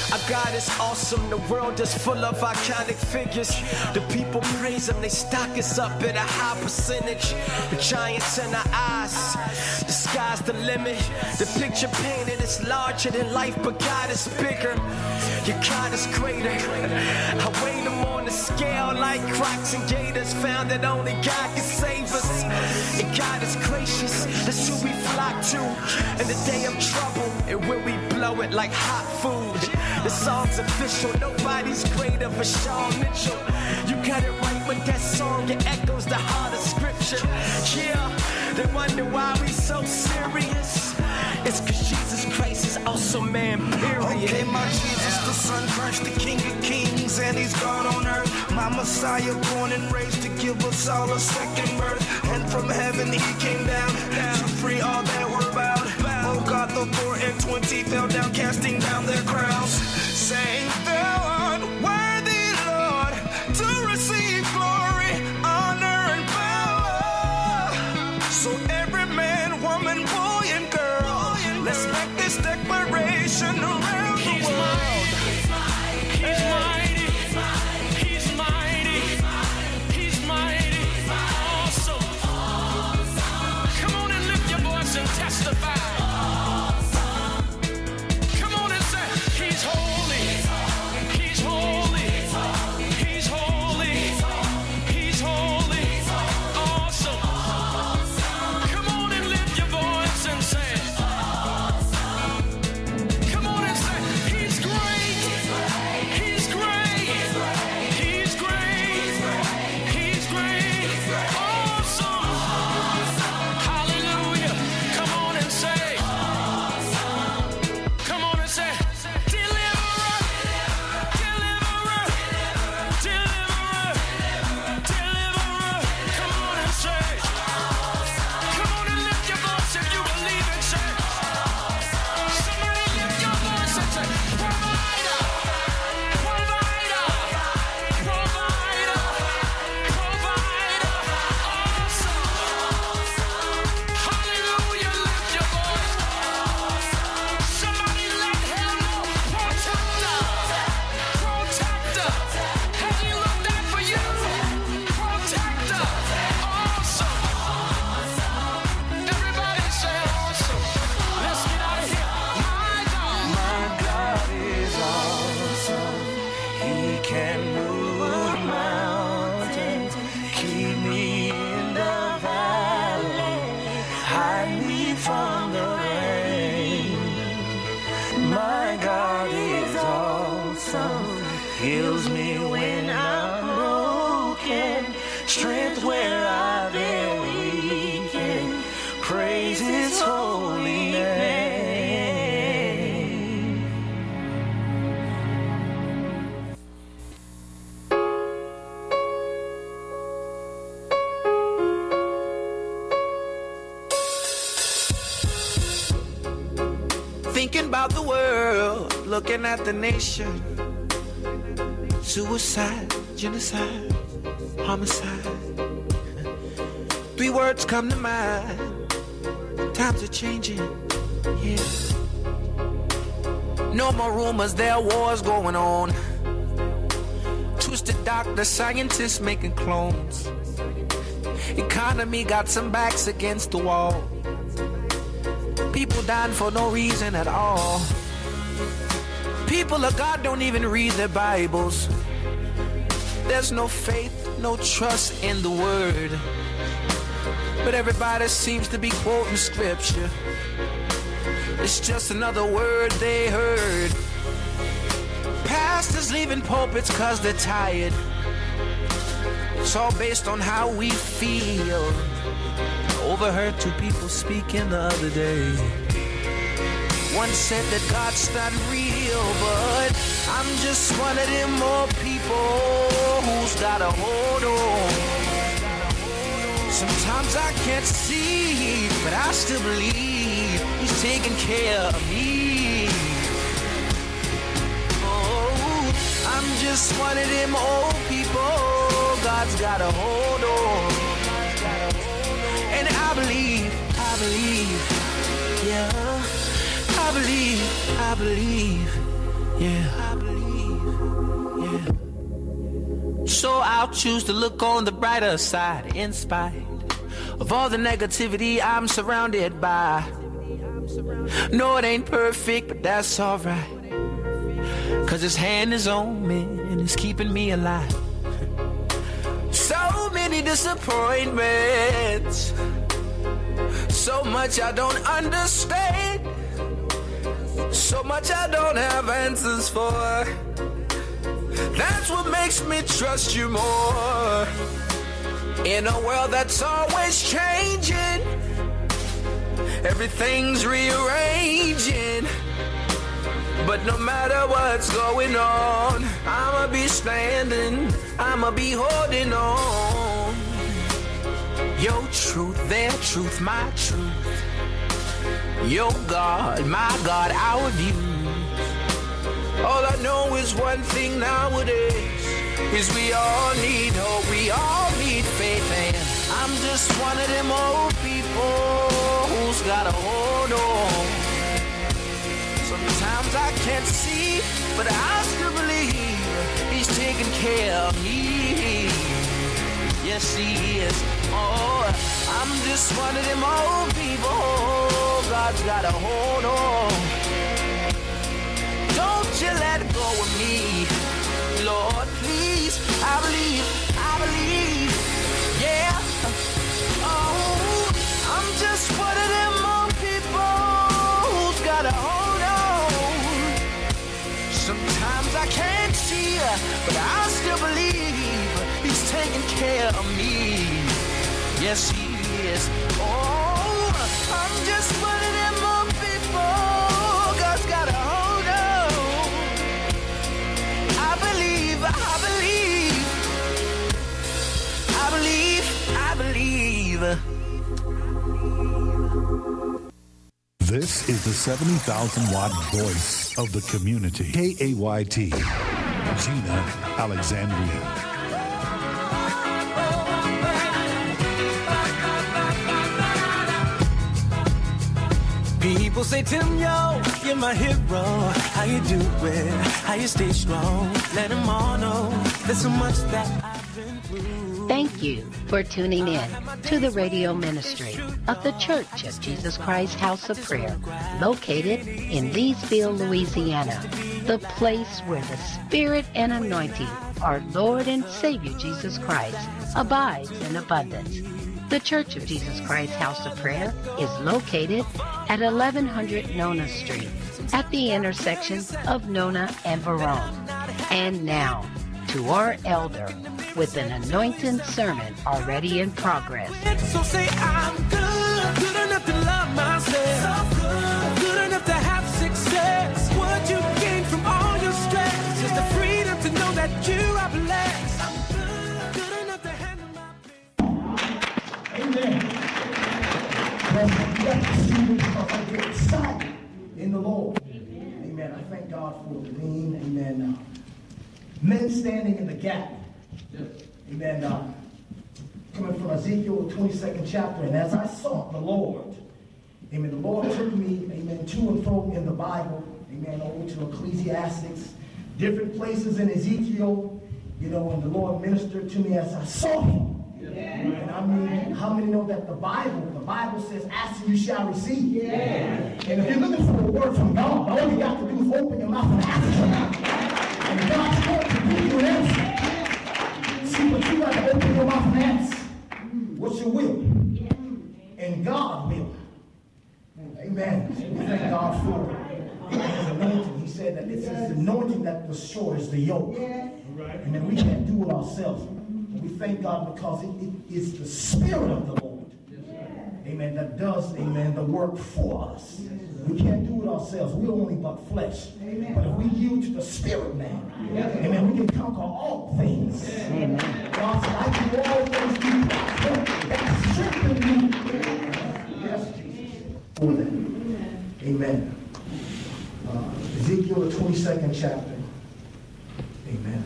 Our God is awesome, the world is full of iconic figures. The people praise him, they stock us up at a high percentage. The giants in our eyes, the sky's the limit. The picture painted is larger than life, but God is bigger. Your God is greater. I weigh them on the scale like Crocs and Gators. Found that only God can save us. And God is gracious, that's who we flock to in the day of trouble. And when we blow it like hot food, the song's official, nobody's greater for Shawn Mitchell. You got it right with that song, it echoes the heart of scripture. Yeah, they wonder why we so serious. It's cause Jesus Christ is also man, period. Okay, my Jesus, the Son, Christ, the King of Kings, and he's God on earth. My Messiah, born and raised to give us all a second birth. And from heaven he came down to free all that were bound. Oh God, the 4 and 20 fell down, casting down their crowns, saying, thou art worthy, Lord, to receive glory, honor, and power. So every man, woman, boy, and girl, let's make this declaration around the world. He's mighty. He's mighty. He's mighty. He's mighty. Awesome. Come on and lift your voice and testify. Come on and say, he's holy. He's holy. He's holy. He's holy. Awesome. Come on and lift your voice and say, come on and say, he's great. He's great. He's great. He's great. Awesome. Hallelujah. Come on and say, come on and say, deliverer, deliverer, deliverer, deliverer. Come on and say, come on and lift your voice if you believe it. Say, somebody lift your voice and say, provider, provider, provider, provider. Awesome. Hallelujah. Lift your voice. Somebody let him know. Protector, protector. Has he looked out for you? Protector. Awesome. Everybody say awesome. Let's get out of here. My God. My God is awesome. He can move mountains, keep me in the valley, hide me from the rain. My God is awesome. Heals me when I'm broken, strength where I've been weakened. Praise His holy name. Thinking about the world, looking at the nation. Suicide, genocide, homicide. 3 words come to mind. Times are changing, yeah. No more rumors, there are wars going on. Twisted doctors, scientists making clones. Economy got some backs against the wall. People dying for no reason at all. People of God don't even read their Bibles. There's no faith, no trust in the word. But everybody seems to be quoting scripture. It's just another word they heard. Pastors leaving pulpits cause they're tired. It's all based on how we feel. Overheard 2 people speaking the other day. One said that God's not real, but I'm just one of them more people who's got a hold on. Sometimes I can't see, but I still believe He's taking care of me. Oh, I'm just one of them old people God's got a hold on. And I believe, yeah, I believe, Yeah, I believe. Yeah. So I'll choose to look on the brighter side in spite of all the negativity I'm surrounded by. No, it ain't perfect, but that's alright. 'Cause his hand is on me and it's keeping me alive. So many disappointments, so much I don't understand, so much I don't have answers for. That's what makes me trust you more. In a world that's always changing, everything's rearranging. But no matter what's going on, I'ma be standing, I'ma be holding on. Your truth, their truth, my truth. Your God, my God, our views. All I know is one thing nowadays, is we all need hope, we all need faith. And I'm just one of them old people who's got a hold on. Sometimes I can't see, but I still believe he's taking care of me. Yes, he is. Oh, I'm just one of them old people. God's got a hold on. Don't you let go of me, Lord, please. I believe, yeah. Oh, I'm just one of them old people who's got a hold on. Sometimes I can't see, but I still believe he's taking care of me. Yes, he is. Oh, I'm just one of them old people. God's got a hold on. I believe. This is the 70,000-watt voice of the community. KAYT, Gina Alexandria. People say, Tim, yo, you're my hero. How you doing? How you stay strong? Let them all know there's so much that I've been through. Thank you for tuning in to the radio ministry of the Church of Jesus Christ House of Prayer, located in Leesville, Louisiana, the place where the Spirit and anointing of our Lord and Savior Jesus Christ abides in abundance. The Church of Jesus Christ House of Prayer is located at 1100 Nona Street at the intersection of Nona and Verone. And now, to our elder with an anointing sermon already in progress. So say I'm good enough to love myself, good enough to have success. What you gain from all your stress is the freedom to know that you are blessed. I'm good enough to handle my business. Amen. Well, I get excited in the Lord. Amen. I thank God for the lean. Amen. Men standing in the gap. Amen. Coming from Ezekiel, the 22nd chapter. And as I sought the Lord, amen, the Lord took me, amen, to and fro in the Bible, amen, over to Ecclesiastes, different places in Ezekiel, and the Lord ministered to me as I saw him. And I mean, how many know that the Bible says, ask and you shall receive. Yeah. And if you're looking for a word from God, all you got to do is open your mouth and ask him. And God's going to give you an answer. See, but you got to open your mouth and ask. What's your will? And God will. Amen. We thank God for his anointing. He said that it's his anointing that destroys the yoke. And then we can't do it ourselves. We thank God because it is the Spirit of the Lord, amen, that does, amen, the work for us. We can't do it ourselves. We're only but flesh. But if we yield to the Spirit, man, amen, we can conquer all things. God said, I do all things through Christ that strengthen me. Yes, Jesus. For that. Amen. Ezekiel, the 22nd chapter. Amen.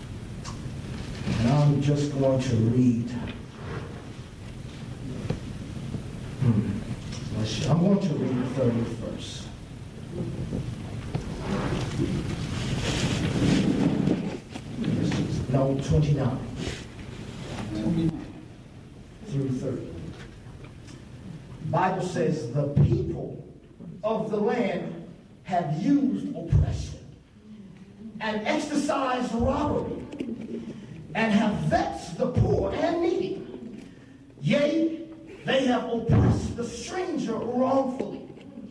And I'm just going to read. I'm going to read the 30th verse. No, 29 through 30. The Bible says the people of the land have used oppression and exercised robbery and have vexed the poor and needy. Yea, they have oppressed the stranger wrongfully.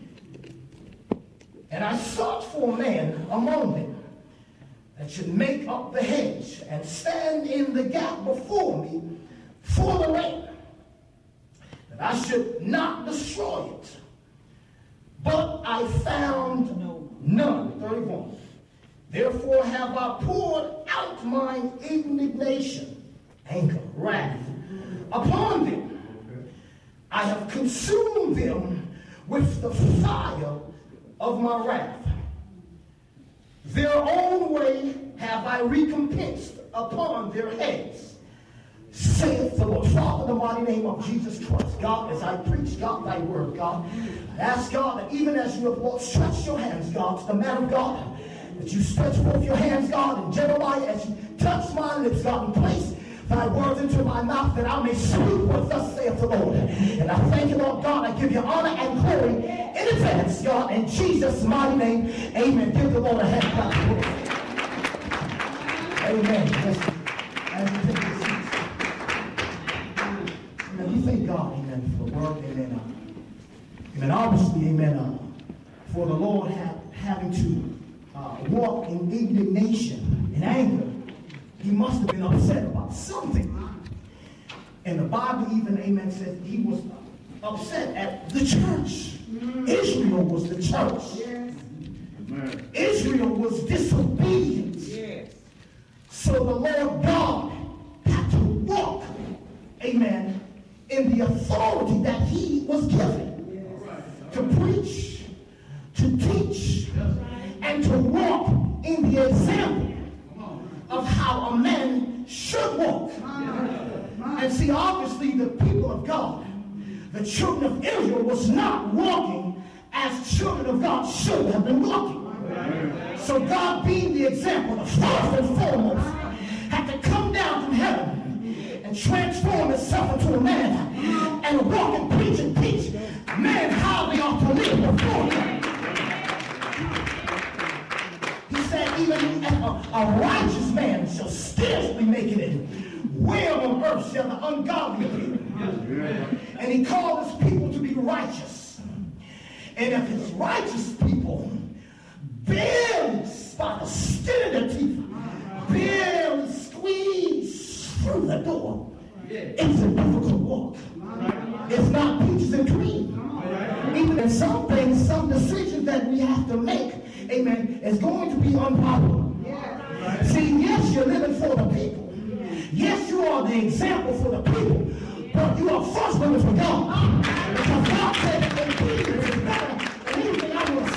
And I sought for a man among them that should make up the hedge and stand in the gap before me for the land, that I should not destroy it. But I found none. 31. Therefore have I poured out mine indignation, anger, wrath upon them. I have consumed them with the fire of my wrath. Their own way have I recompensed upon their heads, saith the Lord. Father, in the mighty name of Jesus Christ, God, as I preach, God, thy word, God, I ask, God, that even as you have, Lord, stretched your hands, God, to the man of God, that you stretch forth your hands, God, in Jeremiah, as you touch my lips, God, and place thy words into my mouth, that I may speak what thus saith the Lord. And I thank you, Lord God, I give you honor and glory in advance, God, in Jesus' mighty name, amen. Give the Lord a hand clap. Amen. Listen, as you take your seats, amen, we thank God, amen, for the word, amen. Amen. Obviously, amen, for the Lord having to walk in indignation and anger, he must have been upset about something. And the Bible even, amen, says he was upset at the church. Israel was the church. Yes. Israel was disobedient. Yes. So the Lord God had to walk, amen, in the authority that he was given. Yes. To preach, to teach, and to walk in the example of how a man should walk. And see, obviously the people of God, the children of Israel, was not walking as children of God should have been walking. So God, being the example, the first and foremost, had to come down from heaven and transform himself into a man and walk and preach and teach man how they ought to live before him. He said, even a righteous man shall scarcely make it in. Where on earth shall the ungodly appear? And he called his people to be righteous. And if his righteous people barely, by the skin of their teeth, barely squeeze through the door, it's a difficult walk. It's not peaches and cream. Even in some things, some decisions that we have to make, amen, is going to be unpopular. See, yes, you're living for the people. Yes, you are the example for the people. But you are first living for God. Because God said that obedience is better than anything I will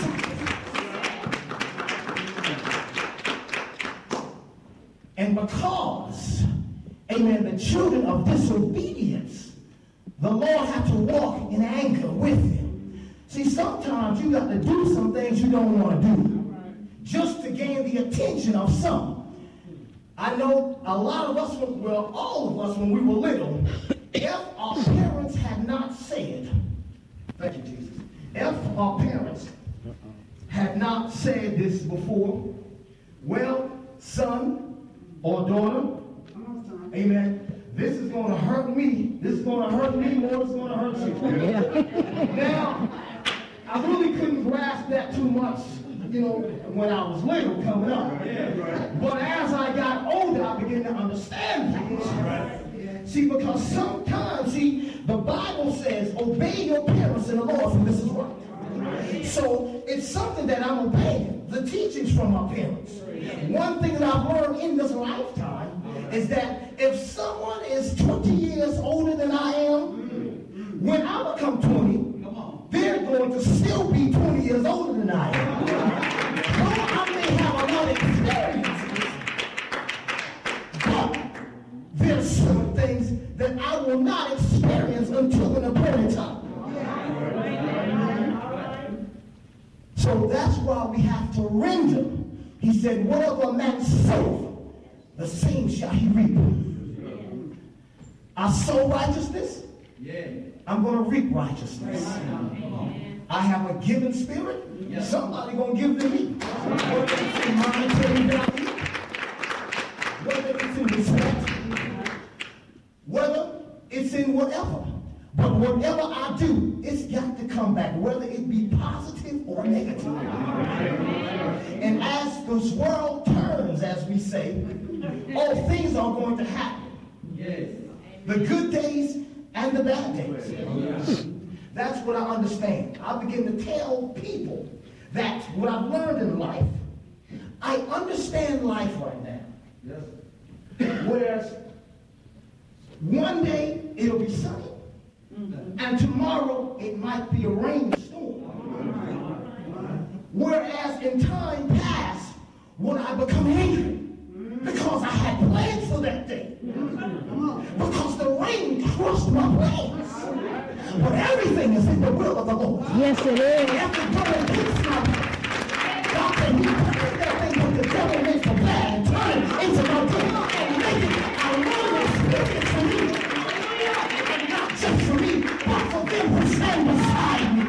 sacrifice. And because, amen, the children of disobedience, the Lord had to walk in anger with them. See, sometimes you got to do some things you don't want to do just to gain the attention of some. I know a lot of us, well, all of us when we were little, if our parents had not said, thank you, Jesus, if our parents had not said this before, well, son or daughter, amen, this is going to hurt me. This is going to hurt me more than it's going to hurt you. Yeah. Now, I really couldn't grasp that too much, you know, when I was little coming up. But as I got older, I began to understand things. See, because sometimes, see, the Bible says, obey your parents in the Lord, for this is right. So it's something that I'm obeying, the teachings from my parents. One thing that I've learned in this lifetime is that if someone is 20 years older than I am, when I become 20, they're going to still be 20 years older than I am. Though I may have a lot of experiences, but there's some things that I will not experience until an appointed time. So that's why we have to render. He said, whatever a man soweth, the same shall he reap. I sow righteousness, I'm going to reap righteousness. I have a given spirit, somebody going to give to me. Whether it's in monetary value, whether it's in respect, whether it's in whatever. But whatever I do, it's got to come back, whether it be positive or negative. And as this world turns, as we say, all things are going to happen. The good days and the bad days. That's what I understand. I begin to tell people that what I've learned in life, I understand life right now. Whereas one day it'll be sunny, and tomorrow it might be a rainstorm. Whereas in time past, when I become angry, because I had plans for that day, because the rain crushed my plans. But everything is in the will of the Lord. Yes, it is. After going against my plan, God said he put that thing what the devil meant for bad and turn it into my good and make it a learning experience for me. And not just for me, but for them who stand beside me.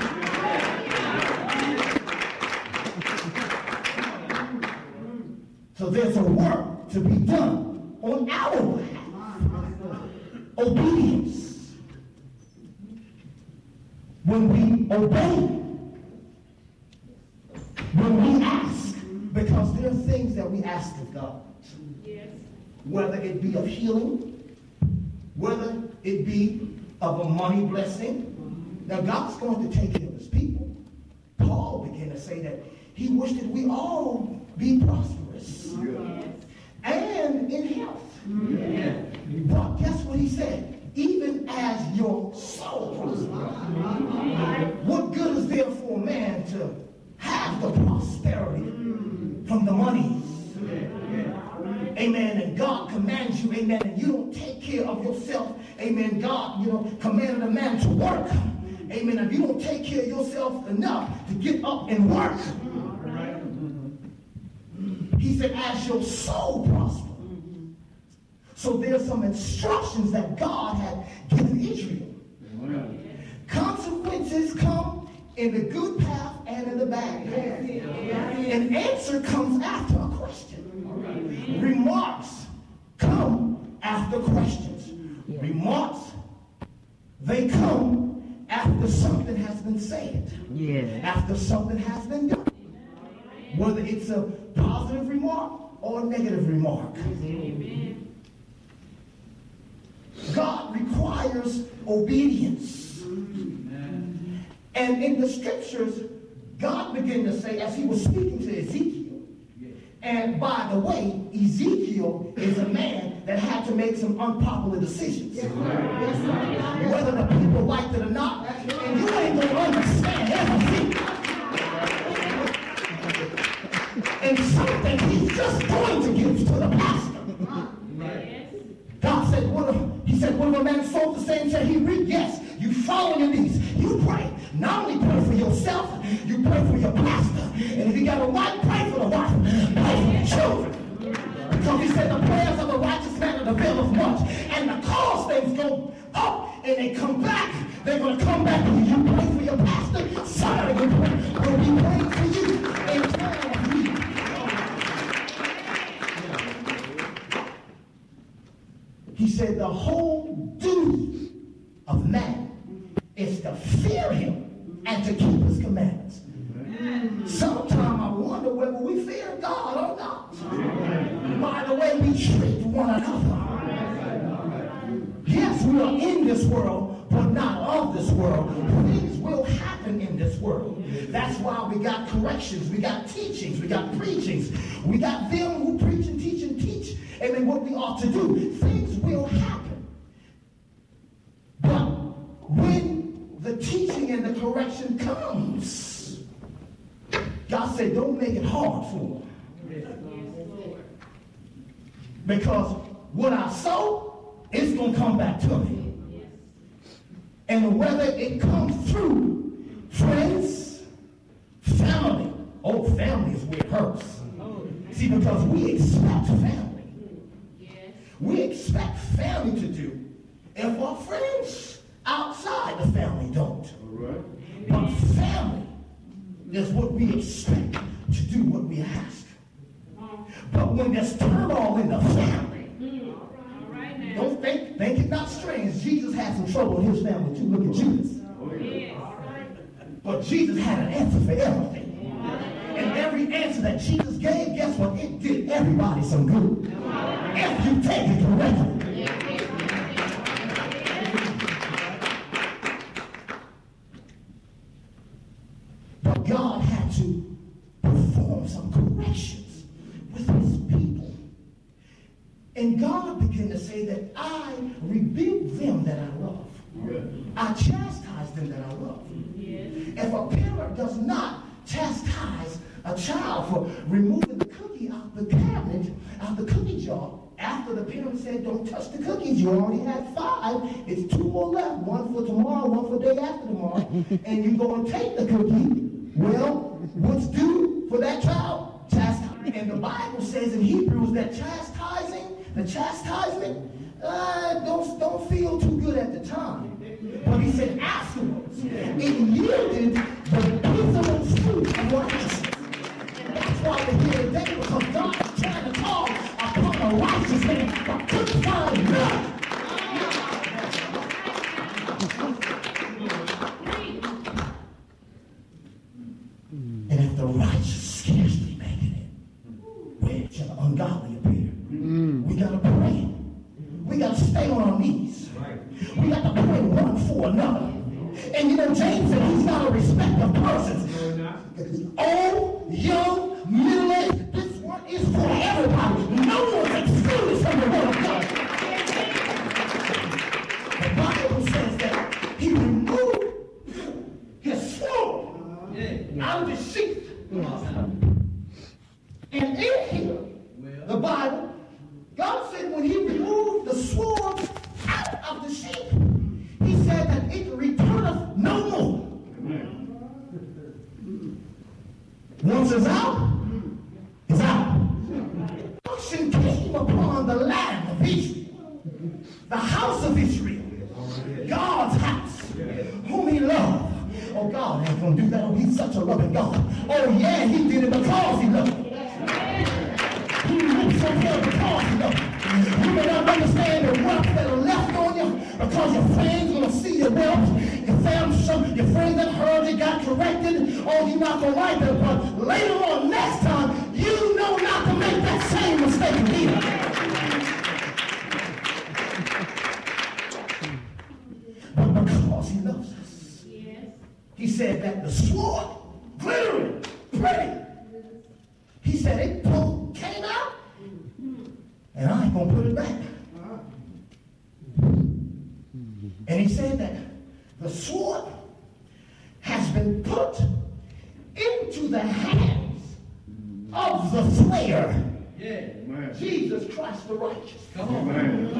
So there's a work to be done on our behalf. Obedience. When we obey, when we ask, because there are things that we ask of God. Whether it be of healing, whether it be of a money blessing. Now God's going to take care of his people. Paul began to say that he wished that we all be prosperous and in health. But guess what he said? Even as your soul prospers. What good is there for a man to have the prosperity from the money? Amen. And God commands you, amen, and you don't take care of yourself. Amen. God, commanded a man to work. Amen. And you don't take care of yourself enough to get up and work. He said, as your soul prospers. So there's some instructions that God had given Israel. Consequences come in the good path and in the bad path. An answer comes after a question. Remarks come after questions. Remarks, they come after something has been said. After something has been done. Whether it's a positive remark or a negative remark. God requires obedience. And in the scriptures, God began to say, as he was speaking to Ezekiel, and by the way, Ezekiel is a man that had to make some unpopular decisions. Whether the people liked it or not, and you ain't going to understand everything. And something he's just going to give to the pastor. God said, he said, when a man sows the same shall he reap? Yes, you fall on your knees. You pray. Not only pray for yourself, you pray for your pastor. And if you got a wife, pray for the wife. Pray for the children. Because he said the prayers of the righteous man availeth much. And because things go up and they come back, they're going to come back to you. You pray for your pastor, somebody will be praying for you in time of need. He said the whole duty of man is to fear him and to keep his commandments. Sometimes I wonder whether we fear God or not. By the way we treat one another. Yes, we are in this world, but not of this world. Things will happen in this world. That's why we got corrections, we got teachings, we got preachings. We got them who preach and teach, amen, what we ought to do. Things will happen. But when the teaching and the correction comes, God said, don't make it hard for them. Because what I sow, it's going to come back to me. And whether it comes through friends, family. Oh, family is where it hurts. See, because we expect family. we expect family to do if our friends outside the family don't. But family is what we expect to do what we ask. But when there's turmoil in the family, don't think it not strange. Jesus had some trouble in his family too. Look at Judas. But Jesus had an answer for everything. And every answer that Jesus gave, guess what? It did everybody some good. If you take it correctly. But God had to perform some corrections with his people. And God began to say that I rebuke them that I love. I chastise them that I love. If a parent does not chastise a child for removing the cookie out the cabinet, out the cookie jar, after the parent said, don't touch the cookies, you already had 5, it's 2 more left, 1 for tomorrow, 1 for the day after tomorrow, and you go and take the cookie, well, what's due for that child? Chastisement. And the Bible says in Hebrews that the chastisement, don't feel too good at the time. But he said afterwards, it yielded the peaceable fruit of righteousness. And that's why we're here today, because God is trying to call upon a righteous man, but couldn't find none. And if the righteous scarcely make it, where shall the ungodly appear? We got to pray. We got to stay on our knees. We got to pray one for another. And you know, James said he's not a respecter of persons. Old, young, middle-aged, this one is for everybody. No one's excluded from the word of God. The Bible says that he removed his sword out of the sheath. And in here, the Bible, God said when he removed the sword out of the sheath, he said that it returneth no more. Once it's out, it's out. Destruction came upon the land of Israel, the house of Israel, God's house, whom he loved. Oh, God ain't going to do that. Oh, he's such a loving God. Oh, yeah, he did it because he loved it. He lives so well because he loved it. You may not understand the wealth that are left on you because your friends going to see your wealth. Your friends that heard you got corrected. Oh, you're not going to like that. But later on, next time, you know not to make that same mistake again. But because he loves us, he said that the sword, glittering, pretty, he said it came out, and I ain't going to put it back. And he said that the sword has been put into the hands of the slayer, Jesus Christ the righteous. Come on.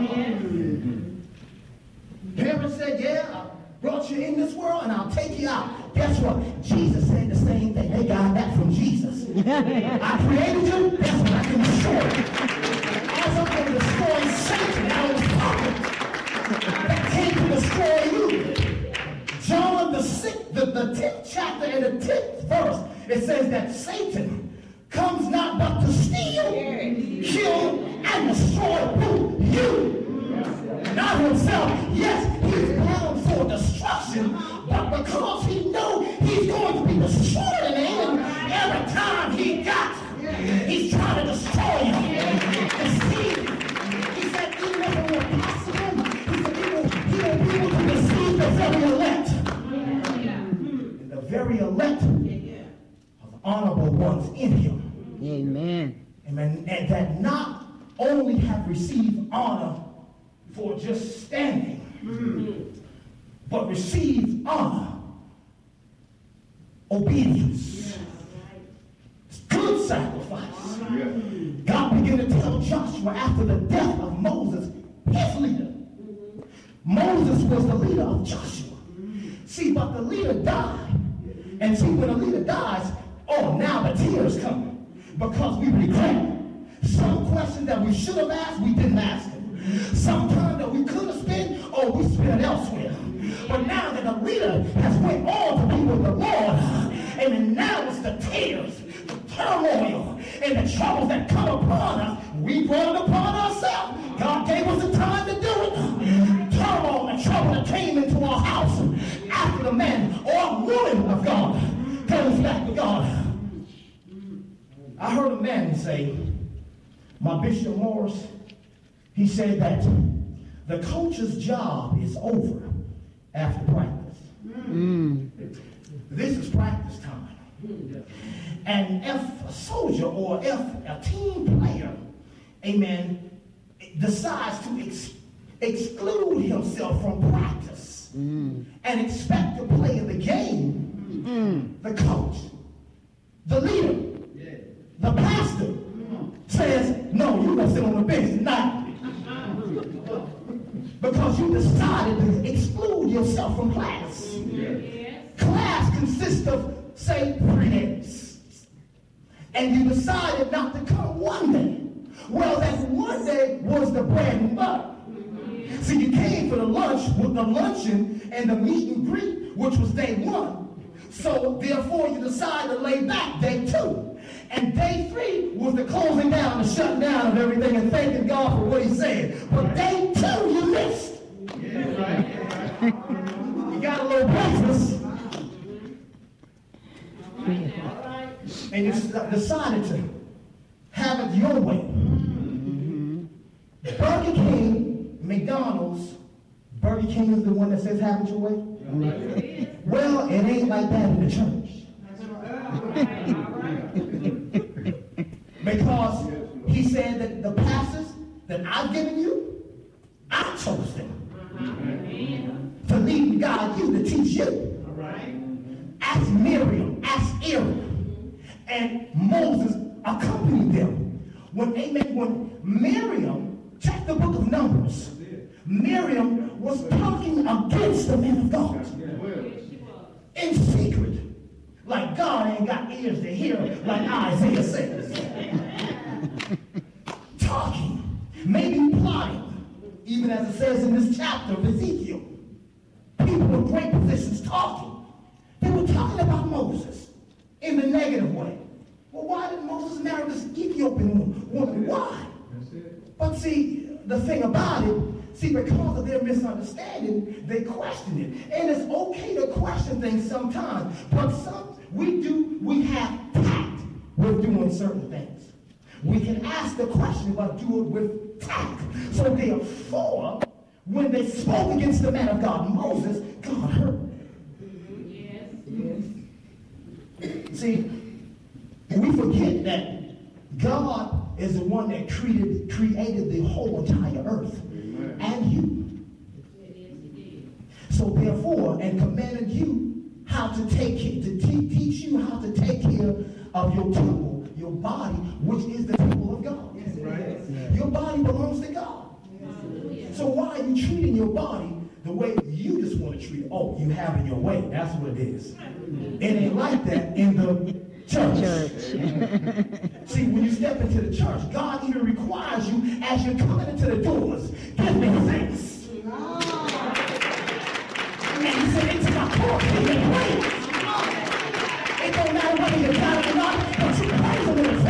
Parents said, yeah, I brought you in this world and I'll take you out. Guess what? Jesus said the same thing. They got that from Jesus. I created you, that's what I can destroy. As I'm going to destroy Satan out of his pocket that came to destroy you. John the 10th chapter and the 10th verse, it says that Satan comes not but to steal, kill, and destroy who? You. Not himself. Yes, he's bound for destruction, but because he knows he's going to be destroyed in the end, every time he got, he's trying to destroy him. And see, he said, even if it were possible, he said he will be able to deceive the very elect. And the very elect are the honorable ones in him. Amen. Amen. And that not only have received honor for just standing, but receive honor, obedience, good sacrifice. God began to tell Joshua after the death of Moses, his leader. Moses was the leader of Joshua. See, but the leader died. And see, when a leader dies, oh, now the tears come because we regret some questions that we should have asked, we didn't ask them. Sometimes that we could have spent, or we spent elsewhere. But now that the leader has went on to be with the Lord, and now it's the tears, the turmoil, and the troubles that come upon us, we brought it upon ourselves. God gave us the time to do it. Turmoil and trouble that came into our house after the man or woman of God goes back to God. I heard a man say, my Bishop Morris, he said that the coach's job is over after practice. This is practice time. And if a soldier or if a team player, amen, decides to exclude himself from practice and expect to play in the game, the coach, the leader, the pastor says, no, you're going to sit on the bench tonight. Because you decided to exclude yourself from class. Class consists of, say, 3 days. And you decided not to come one day. Well, that one day was the bread and butter. So you came for the lunch with the luncheon and the meet and greet, which was day 1. So therefore you decided to lay back day 2. And day 3 was the closing down, the shutting down of everything and thanking God for what he said. But day 2 you missed. You got a little breakfast. And you decided to have it your way. Burger King, McDonald's, Burger King is the one that says have it your way? Well, it ain't like that in the church. Because he said that the pastors that I've given you, I chose them to lead and guide you, to teach you. Ask Miriam, ask Aaron, and Moses accompanied them. When Miriam, check the book of Numbers, Miriam was talking against the man of God in secret. Like God ain't got ears to hear, like Isaiah says. Talking, maybe plotting, even as it says in this chapter of Ezekiel. People in great positions talking. They were talking about Moses in the negative way. Well, why did Moses marry this Ethiopian woman? Why? But see, the thing about it, because of their misunderstanding, they question it. And it's okay to question things sometimes, but we have tact with doing certain things. We can ask the question, but do it with tact. So therefore, when they spoke against the man of God, Moses, God heard. See, we forget that God is the one that created the whole entire earth. And you. So therefore, and commanded you how to take care, to teach you how to take care of your temple, your body, which is the temple of God. Your body belongs to God. So why are you treating your body the way you just want to treat it? Oh, you have it your way. That's what it is. It ain't like that in the church. See, when you step into the church, God even requires you, as you're coming into the doors, give me thanks. And he said, into my court, give me praise.